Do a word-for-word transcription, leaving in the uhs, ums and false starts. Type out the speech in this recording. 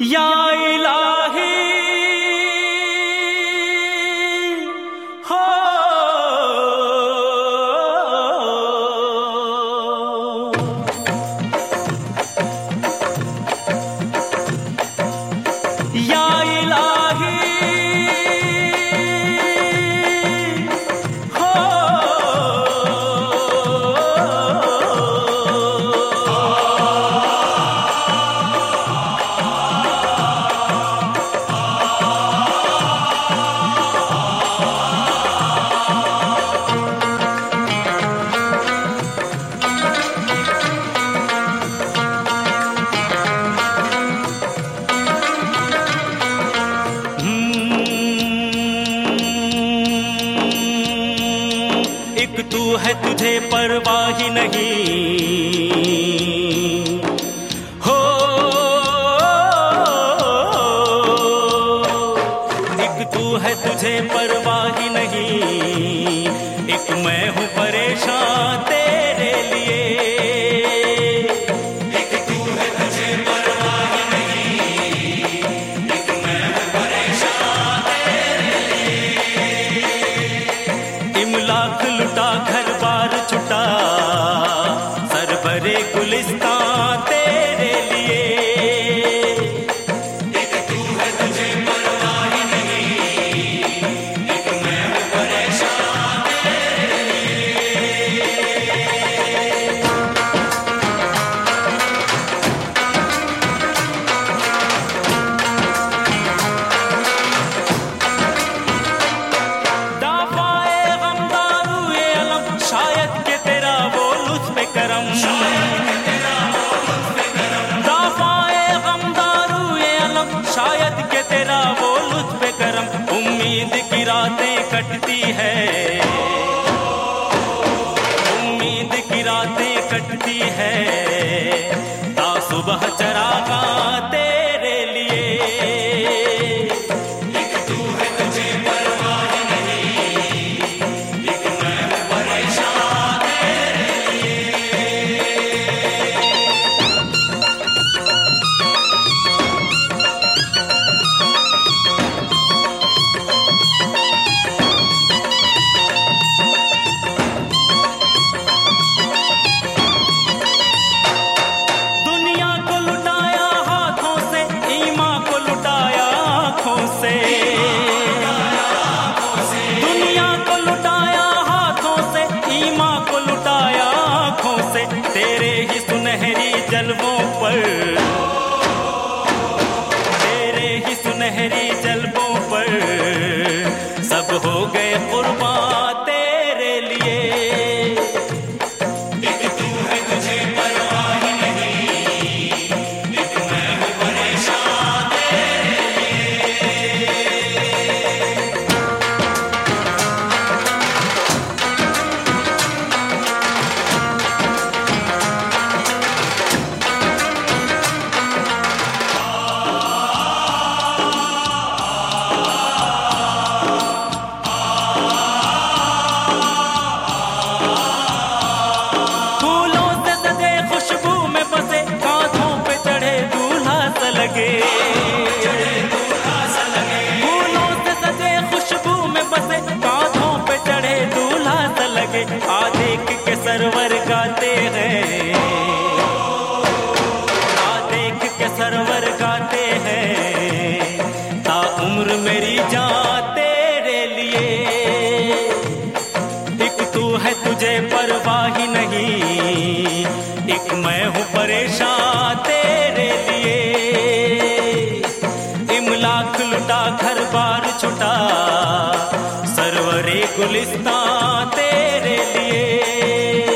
या इलाही हो या इलाही हो एक तू है तुझे परवाह ही नहीं हो, एक तू है तुझे परवाह ही नहीं, एक मैं हूँ परेशान तेरे लिए। एक तू है तुझे परवाह ही नहीं, एक मैं हूँ परेशान तेरे लिए। इमलाक लुटा घर बार छुटा सर भरे गुलिस्तान तेरे लिए। एक तू है तुझे परवाह ही नहीं, एक मैं हूँ परेशान तेरे लिए। दाफाए गमदारूए अलम शायद के तेरा वो लुत्फ़े करम, दाफाए गमदारूए अलम शायद के तेरा वो लुत्फ़े करम। उम्मीद की रातें कटती है, उम्मीद की रातें कटती है, ता सुबह चरागा तेरे लिए। एक तू है तुझे परवाह ही नहीं, एक मैं हूँ परेशान तेरे लिए। दुनिया को लुटाया हाथों से, ईमान को लुटाया आँखों से, दुनिया को लुटाया हाथों से, ईमान को लुटाया आँखों से। तेरे ही सुनहरी जलवों पर, तेरे ही सुनहरी जलवों पर सब हो गए कुर्बान तेरे लिए। एक तू है तुझे परवाह ही नहीं, एक मैं हूँ परेशान तेरे लिए। फूलों से सजे खुशबू में बसे, कांधों पे चढ़े दूल्हा सा लगे, फूलों से सजे खुशबू में बसे, कांधों पे चढ़े दूल्हा सा लगे। आ देख के सरवर गाते हैं, आ देख के सरवर गाते हैं, ता उम्र मेरी जान तेरे लिए। एक तू है तुझे परवाह ही नहीं, एक मैं हूँ परेशान तेरे लिए। इमलाक लुटा घर बार छुटा सरवरे गुलिस्तान तेरे लिए।